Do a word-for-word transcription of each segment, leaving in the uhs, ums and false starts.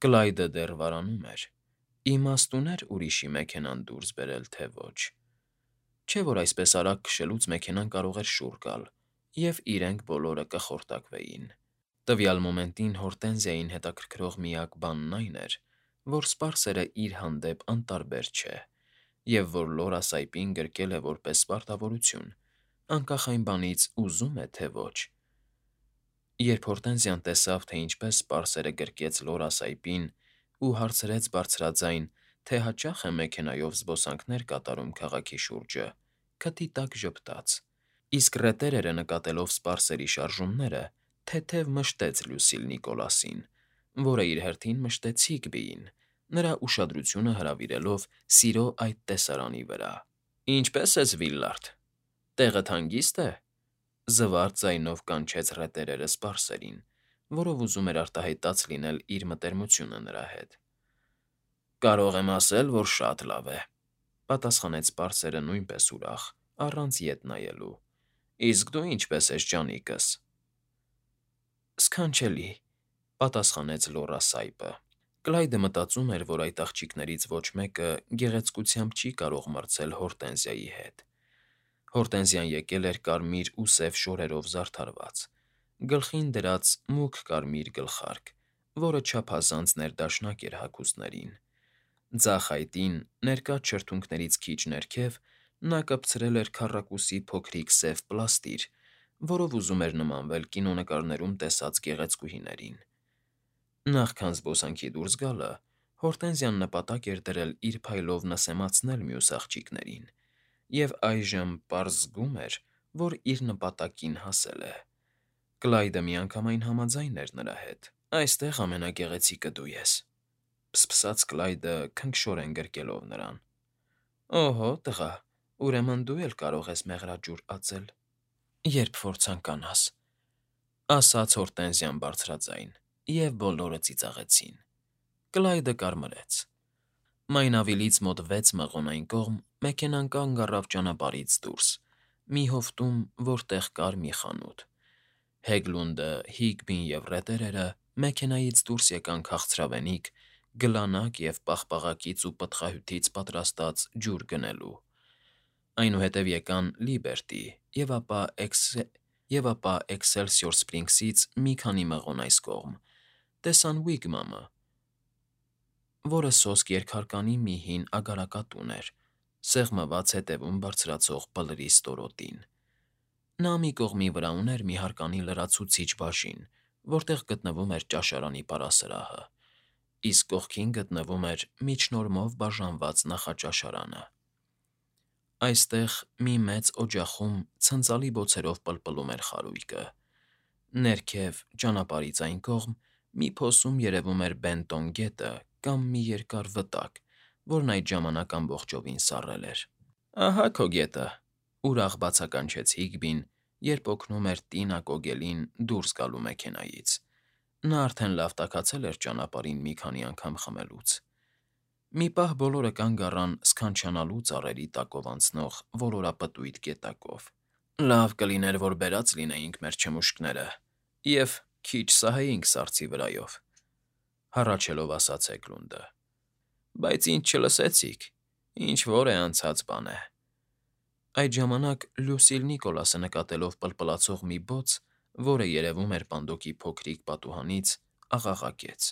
Կլայդը դեռ վարանում էր։ Իմաստ ուներ ուրիշի մեքենան դուրս բերել, թե ոչ։ Չէ՞ որ այսպես արագ քշելուց մեքենան կարող էր շուռ գալ, և իրենք բոլորը կխորտակվեին։ Տվյալ մոմենտին Հորտենզիային հետաքրքրող միակ բանն այն էր, որ սպարսերը իր հանդեպ անտարբեր չէ, և որ Լորա Սայպին գրկել է որպես պարտավորություն, անկախ այն բանից՝ ուզում է, թե ոչ։ Երբ Հորտենզիան տեսավ, թե ինչպես սպարսերը գրկեց Լորա Սայպին ու հարցրեց բարձրաձայն, թե հաճա՞խ է մեքենայով զբոսանքներ կատարում քաղաքի շուրջը, քթի տակ ժպտաց, իսկ ռետերերը նկատելով սպարսերի շարժումները, թեթև մշտեց Լյուսիլ Նիկոլասին, որը իր հերթին մշտեց Հիգբիին, նրա ուշադրությունը հրավիրելով սիրո այդ տեսարանի վրա։ «Ինչպե՞ս ես, Վիլլարդ, տեղդ հանգիստ է,» զվարթ ձայնով կանչեց ռետերերը սպարսերին, որով ուզում էր արտահայտած լինել իր մտերմությունը նրա հետ։ «Կարող եմ ասել, որ շատ լավ է,֊ պատասխանեց սպարսերը նույնպես ուրախ, առանց ետ նայելու։֊ Իսկ դու ինչպե՞ս ես, ջանիկս»։ «Սքանչելի,֊ պատասխանեց Լորա Սայպը։ Կլայդը մտածում էր, որ այդ աղջիկներից ոչ մեկը գեղեցկությամբ չի կարող մրցել Հորտենզիայի հետ։ Հորտենզիան եկել էր կարմիր ու սև շորերով զարդարված, գլխին դրած մուգ կարմիր գլխարկ, որը չափազանց ներդաշնակ էր հագուստներին։ Ձախ այտին, ներկա չրթունքներից քիչ ներքև, նա կպցրել էր քառակուսի փոքրիկ սև պլաստիր, որով ուզում էր նմանվել կինոնկարներում տեսած գեղեցկուհիներին։ Նախքան զբոսանքի դուրս գալը, Հորտենզիան նպատակ էր դրել իր փայլով նսեմացնել մյուս աղջիկներին, և այժմ պարզ զգում էր, որ իր նպատակին հասել է։ Կլայդը միանգամայն համաձայն էր նրա հետ։ «Այստեղ ամենագեղեցիկը դու ես,֊ փսփսաց Կլայդը քնքշորեն գրկելով նրան։ «Օհո, տղա, ուրեմն դու էլ կարող ես մեղրաջուր ածել, երբ որ ցանկանաս,֊ ասաց Հորտենզիան բարձրաձայն, և բոլորը ծիծաղեցին։ Կլայդը կարմրեց։ Մայնավիլից մոտ վեց մղոն այն կողմ մեքենան կանգ առավ ճանապարհից դուրս, մի հովտում, որտեղ կար մի խանութ։ Հեգլունդը, Հիգբին և ռետերերը մեքենայից դուրս եկան քաղցրավենիք, գլանակ և պաղպաղակից ու պտղահյութից պատրաստած ջուր գնելու։ Այնուհետև եկան Լիբերտի և ապա Էքսելսիոր Սփրինգսից մի քանի մղոն այս կողմ, տեսան Ուիգմամը, որը սոսկ երկհարկանի մի հին ագարակատուն էր, սեղմված հետևում բարձրացող բլրի ստորոտին։ Նա մի կողմի վրա ուներ մի հարկանի լրացուցիչ բաժին, որտեղ գտնվում էր ճաշարանի պարասրահը, իսկ կողքին գտնվում էր միջնորմով բաժանված նախաճաշարանը։ Այստեղ մի մեծ օջախում ցնծալի բոցերով պլպլում էր խարույկը։ Ներքև, ճանապարհից այն կողմ, մի փոսում երևում էր Բենտոն գետը կամ մի երկար վտակ, որն այդ ժամանակ ամբողջովին սառել էր։ «Ահա քո գետը,֊ ուրախ բացականչեց Հիգբին, երբ օգնում էր Տինա Կոգելին դուրս գալու մեքենայից։ Նա արդեն լավ տաքացել էր ճանապարհին մի քանի անգամ խմելուց։ Մի պահ բոլորը կանգ առան սքանչանալու ծառերի տակով անցնող ոլորապտույտ գետակով։ «Լավ կլիներ, որ բերած լինեինք մեր չմուշկները և քիչ սահեինք սառցի վրայով,֊ հառաչելով ասաց Հեգլունդը։ Բայց ինձ չլսեցիք, ինչ֊որ է անցած բան է։ Այդ ժամանակ Լյուսիլ Նիկոլասը նկատելով պլպլացող մի բոց, որը երևում էր պանդոկի փոքրիկ պատուհանից, աղաղակեց.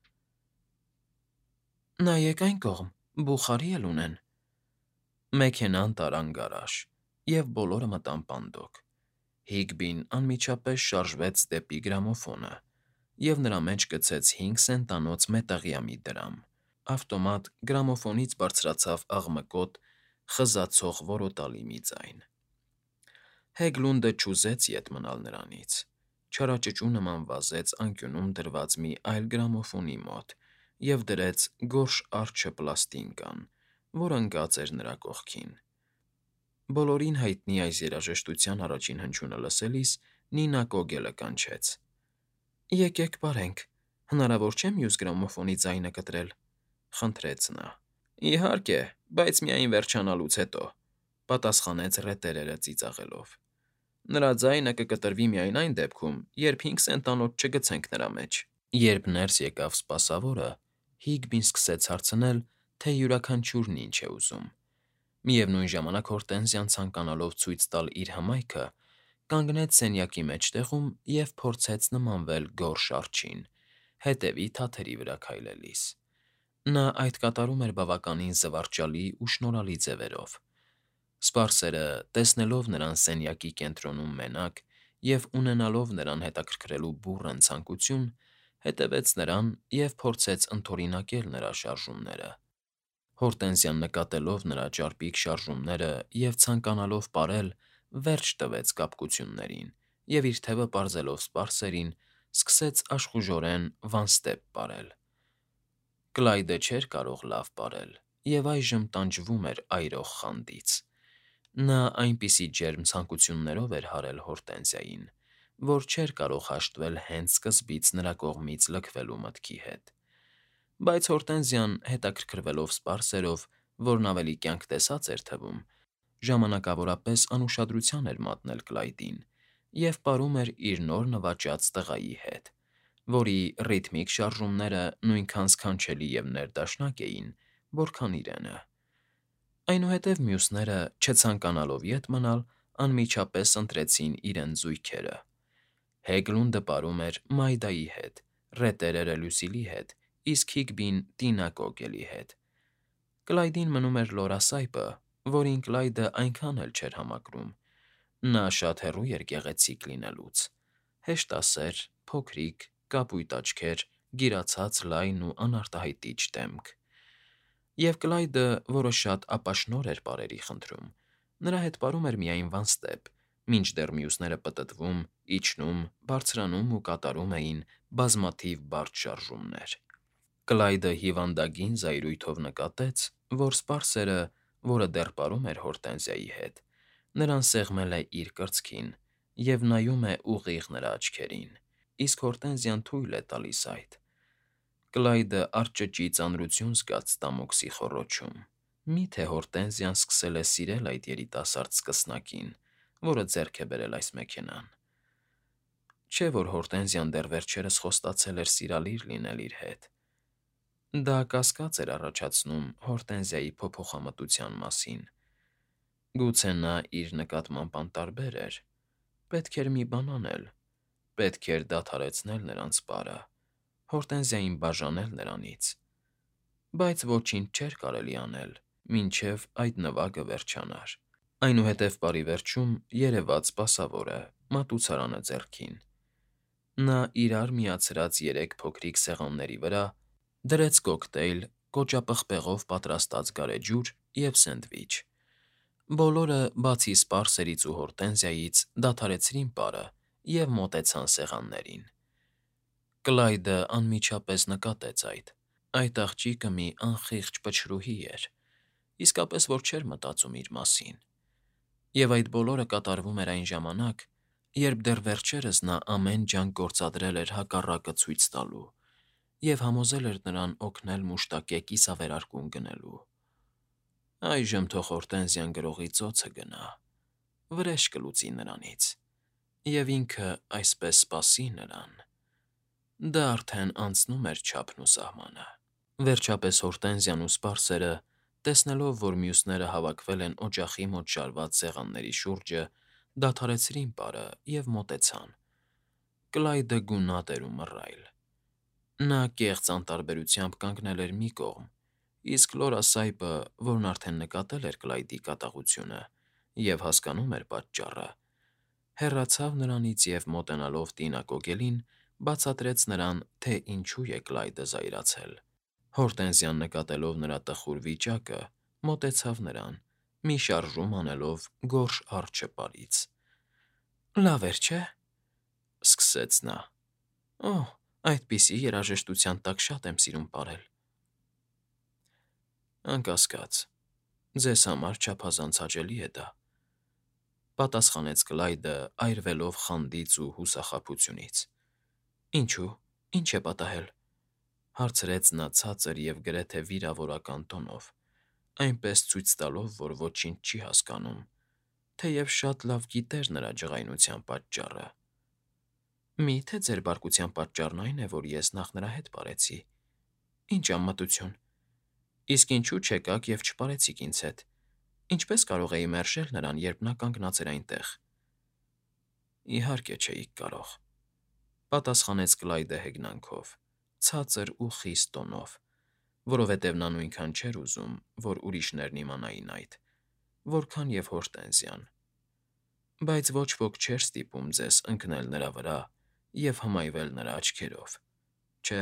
«Նայեք այն կողմ, բուխարի էլ ունեն»։ Մեքենան տարան գարաժ, և բոլորը մտան պանդոկ։ Հիգբին անմիջապես շարժվեց դեպի գրամոֆոնը և նրա մեջ գցեց հինգ սենտանոց մետաղյա մի դրամ։ Ավտոմատ գրամոֆոնից բարձրացավ աղմկոտ, խզացող որոտալի մի ձայն։ Հեգլունդը չուզեց ետ մնալ նրանից, չարաճճու նման վազեց անկյունում դրված մի այլ գրամոֆոնի մոտ և դրեց գորշ արջը պլաստինկան, որ ընկած էր նրա կողքին։ Բոլորին հայտնի այս երաժշտության առաջին հնչյունը լսելիս Նինա Կոգելը կանչեց. «Եկեք պարենք, հնարավոր չէ՞ մյուս գրամոֆոնի ձայնը կտրել,֊ խնդրեց նա։ «Իհարկե, բայց միայն վերջանալուց հետո,֊ պատասխանեց ռետերերը ծիծաղելով։ «Նրա ձայնը կկտրվի միայն այն դեպքում, երբ հինգ սենտանոց չգցենք նրա մեջ»։ Երբ ներս եկավ սպասավորը, Հիգբին սկսեց հարցնել, թե յուրաքանչյուրն ինչ է ուզում։ Միևնույն ժամանակ Հորտենզիան ցանկանալով ցույց տալ իր հմայքը, կանգնեց սենյակի մեջտեղում և փորձեց նմանվել գորշ արջին, հետևի թաթերի վրա քայլելիս։ Նա այդ կատարում էր բավականին զվարճալի ու շնորհալի ձևերով։ Սպարսերը, տեսնելով նրան սենյակի կենտրոնում մենակ և ունենալով նրան հետաքրքրելու բուռն ցանկություն, հետևեց նրան և փորձեց ընդօրինակել նրա շարժումները։ Հորտենզիան նկատելով նրա ճարպիկ շարժումները և ցանկանալով պարել, վերջ տվեց կապկություններին և իր թևը պարզելով սպարսերին, սկսեց աշխուժորեն «վանստեպ» պարել։ Կլայդը չէր կարող լավ պարել և այժմ տանջվում էր այրող խանդից։ Նա այնպիսի ջերմ ցանկություններով էր հարել Հորտենզիային, որ չէր կարող հաշտվել հենց սկզբից նրա կողմից լքվելու մտքի հետ։ Բայց Հորտենզիան, հետաքրքրվելով սպարսերով, որն ավելի կյանք տեսած էր թվում, ժամանակավորապես անուշադրության էր մատնել Կլայդին և պարում էր իր նոր նվաճած տղայի հետ, որի ռիթմիկ շարժումները նույնքան սքանչելի և ներդաշնակ էին, որքան իրենը։ Այնուհետև մյուսները, չցանկանալով ետ մնալ, անմիջապես ընտրեցին իրենց զույգերը։ Հեգլունդը պարում էր Մայդայի հետ, ռետերերը՝ Լյուսիլի հետ, իսկ Հիգբին՝ Տինակոգելի հետ։ Կլայդին մնում էր լորասայպը, որին Կլայդը այնքան էլ չէր համակրում։ Նա շատ հեռու էր գեղեցիկ լինելուց՝ հեշտասեր, փոքրիկ, կապույտ աչքեր, գիրացած լայն ու անարտահայտիչ դեմք։ Եվ Կլայդը, որը շատ ապաշնորհ էր պարերի խնդրում, նրա հետ պարում էր միայն «վանստեպ», մինչդեռ մյուսները պտտվում, իջնում, բարձրանում ու կատարում էին բազմաթիվ բարդ շարժումներ։ Կլայդը հիվանդագին զայրույթով նկատեց, որ սպարսերը, որը դեռ պարում էր Հորտենզիայի հետ, նրան սեղմել է իր կրծքին և նայում է ուղիղ նրա աչքերին, իսկ Հորտենզիան թույլ է տալիս այդ։ Կլայդը արճճի ծանրություն զգաց ստամոքսի խոռոչում։ Մի՞թե Հորտենզիան սկսել է սիրել այդ երիտասարդ սկսնակին, որը ձեռք է բերել այս մեքենան։ Չէ՞ որ Հորտենզիան դեռ վերջերս խոստացել էր սիրալիր լինել իր հետ։ Դա կասկած էր առաջացնում Հորտենզիայի փոփոխամտության մասին։ Գուցե նա իր նկատմամբ անտարբեր էր։ Պետք էր մի բան անել։ Պետք էր դադարեցնել նրանց պարը, Հորտենզիային բաժանել նրանից։ Բայց ոչինչ չէր կարելի անել, մինչև այդ նվագը վերջանար։ Այնուհետև պարի վերջում երևաց սպասավորը՝ մատուցարանը ձեռքին։ Նա իրար միացրած երեք փոքրիկ սեղանների վրա դրեց կոկտեյլ, կոճապղպեղով պատրաստած գարեջուր և սենդվիչ։ Բոլորը, բացի սպարսերից ու Հորտենզիայից, դադարեցրին պարը և մոտեցան սեղաններին։ Կլայդը անմիջապես նկատեց այդ։ Այդ աղջիկը մի անխիղճ փչրուհի էր, իսկապես որ չէր մտածում իր մասին։ Եվ այդ բոլորը կատարվում էր այն ժամանակ, երբ դեռ վերջերս նա ամեն ջանք գործադրել էր հակառակը ցույց տալու և համոզել էր նրան օգնել մուշտակե կիսավերարկուն գնելու։ Այժմ թող Հորտենզիան գրողի ծոցը գնա, վրեժ կլուծի նրանից, և ինքը այսպես սպասի նրան։ Դա արդեն անցնում էր չափն ու սահմանը։ Վերջապես Հորտենզիան ու սպարսերը, տեսնելով, որ մյուսները հավաքվել են օջախի մոտ շարված սեղանների շուրջը, դադարեցրին պարը և մոտեցան։ Կլայդը գունատ էր ու մռայլ։ Նա կեղծ անտարբերությամբ կանգնել էր մի կողմ, իսկ լորասայպը, որն արդեն նկատել էր Կլայդի կատաղությունը և հասկանում էր պատճառը, հեռացավ նրանից և, մոտենալով Տինակոգելին, բացատրեց նրան, թե ինչու է Կլայդը զայրացել։ Հորտենզիան, նկատելով նրա տխուր վիճակը, մոտեցավ նրան, մի շարժում անելով գորշ արջը պարից։ ֊ Լավ էր, չէ՞, ֊ սկսեց նա։ ֊ Օհ, այդպիսի երաժշտության տակ շատ եմ սիրում պարել։ ֊ Անկասկած, ձեզ համար չափազանց հաճելի է դա, ֊ պատասխանեց Կլայդը՝ այրվելով խանդից ու հուսախաբությունից։ ֊ Ինչո՞ւ, ի՞նչ է պատահել, ֊ հարցրեց նա ցածր և գրեթե վիրավորական տոնով, այնպես ցույց տալով, որ ոչինչ չի հասկանում, թեև շատ լավ գիտեր նրա ջղայնության պատճառը։ ֊ Մի՞թե ձեր բարկության պատճառն այն է, որ ես նախ նրա հետ պարեցի։ Ինչ անմտություն։ Իսկ ինչու չեկաք եւ չպարեցիք ինձ հետ։ Ինչպես կարող էի մերժել նրան, երբ նա կանգնած էր այնտեղ։ Իհարկե չէիք կարող, պատասխանեց Կլայդը հեգնանքով, ցածր ու խիստ տոնով, որովհետև նա նույնքան չէր ուզում, որ ուրիշներն իմանային այդ, որքան եւ Հորտենզիան։ Բայց ոչ ոք չէր ստիպում ձեզ ընկնել նրա վրա եւ հմայվել նրա աչքերով, չէ՞։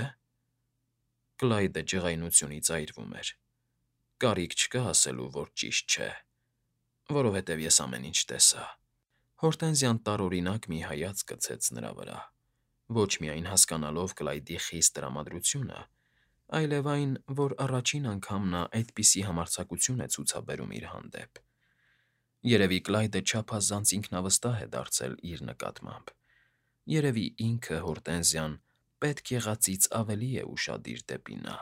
Կլայդը ջղայնությունից այրվում էր։ Կարիք չկա ասելու, որ ճիշտ չէ, որովհետև ես ամեն ինչ տեսա։ Հորտենզիան տարօրինակ մի հայացք գցեց նրա վրա, ոչ միայն հասկանալով Կլայդի խիստ տրամադրությունը, այլև այն, որ առաջին անգամ նա այդպիսի համարձակություն է ցուցաբերում իր հանդեպ։ Երևի Կլայդը չափազանց ինքնավստահ է դարձել իր նկատմամբ։ Երևի ինքը Հորտենզիան պետք եղածից ավելի է ուշադիր դեպի նա։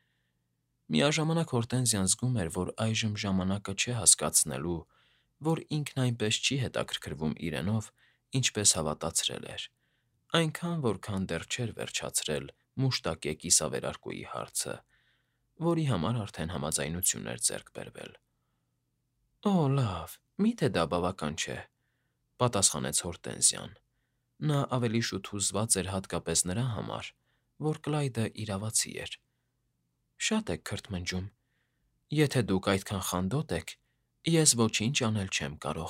Միաժամանակ Հորտենզիան զգում էր, որ այժմ ժամանակը չէ հասկացնելու, որ ինքն այնպես չի հետաքրքրվում իրենով, ինչպես հավատացրել էր, այնքան, որքան դեռ չէր վերջացրել մուշտակե կիսավերարկուի հարցը, որի համար արդեն համաձայնություն էր ձեռք բերվել։ «Օ, լավ, մի՞թե դա բավական չէ», պատասխանեց Հորտենզիան։ Նա ավելի շուտ հուզված էր հատկապես նրա համար, որ Կլայդը իրավացի էր։ «Շատ եք քրթմնջում։ Եթե դուք այդքան խանդոտ եք, ես ոչինչ անել չեմ կարող։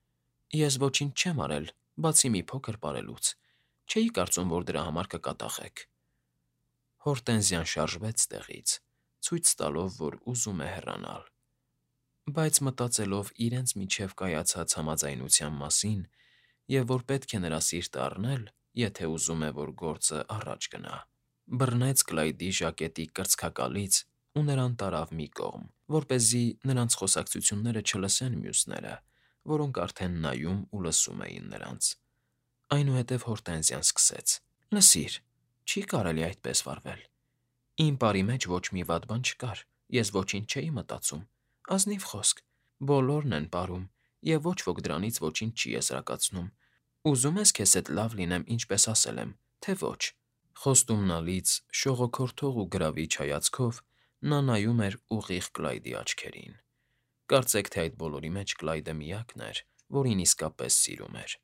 Ես ոչինչ չեմ արել, բացի մի փոքր պարելուց։ Չէի կարծում, որ դրա համար կկատաղեք»։ Հորտենզիան շարժվեց տեղից, ցույց տալով, որ ուզում է հեռանալ։ Բայց մտածելով իրենց միջև կայացած համաձայնության մասին և որ պետք է նրա սիրտը առնել, եթե ուզում է, որ գործը առաջ գնա, բռնեց Կլայդի ժակետի կրծքակալից ու նրան տարավ մի կողմ, որպեսզի նրանց խոսակցությունները չլսեն մյուսները, որոնք արդեն նայում ու լսում էին նրանց։ Այնուհետև Հորտենզիան սկսեց. «Լսիր, չի կարելի այդպես վարվել։ Իմ պարի մեջ ոչ մի վատ բան չկար, ես ոչինչ չէի մտածում, ազնիվ խոսք, բոլորն են պարում, և ոչ ոք դրանից ոչինչ չի եզրակացնում։ Ուզում ես քեզ հետ լավ լինեմ, ինչպես ասել եմ, թե ոչ»։ Խոստումնալից, շողոքորթող ու գրավիչ հայացքով նա նայում էր ուղիղ Կլայդի աչքերին։ Կարծեք թե այդ բոլորի մեջ Կլայդը միակն էր, որին իսկապես սիրում էր։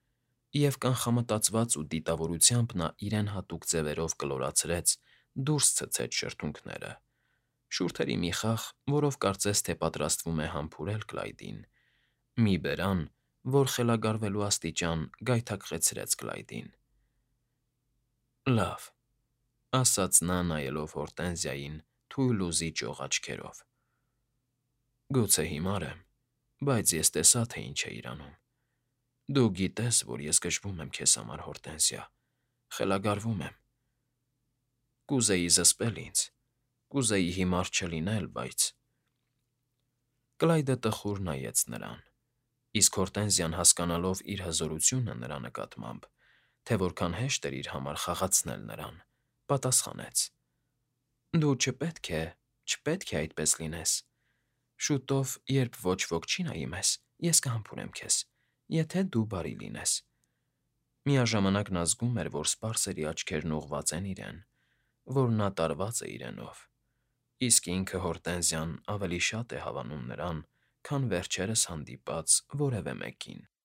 Եվ կանխամտածված ու դիտավորությամբ նա իրեն հատուկ ձևերով կլորացրեց, դուրս ցցեց շրթունքները։ Շուրթերի մի խաղ, որով կարծես թե պատրաստվում է համբուրել Կլայդին։ Մի բերան, որ խելագարվելու աստիճան գայթակղեցրեց Կլայդին։ «Լավ», ասաց նա, նայելով Հորտենզիային թույլ ու զիջող աչքերով։ «Գուցե հիմար եմ, բայց ես տեսա, թե ինչ էիր անում։ Դու գիտես, որ ես գժվում եմ քեզ համար, Հորտենզիա, խելագարվում եմ։ Կուզեի զսպել ինձ, կուզեի հիմար չլինել, բայց…» Կլայդը տխուր նայեց նրան, իսկ Հորտենզիան հասկանալով իր հզորությունը նրա նկատմամբ, թե որքան հեշտ էր իր համար խաղացնել նրան, պատասխանեց. «Դու չպետք է, չպետք է այդպես լինես։ Շուտով, երբ ոչ ոք չի նայի մեզ, ես կհամբուրեմ քեզ, եթե դու բարի լինես»։ Միաժամանակ նա զգում էր, որ սպարսերի աչքերն ուղղված են իրեն, որ նա տարված է իրենով, իսկ ինքը Հորտենզիան ավելի շատ է հավանում նրան, քան վերջերս հանդիպած որևէ մեկին։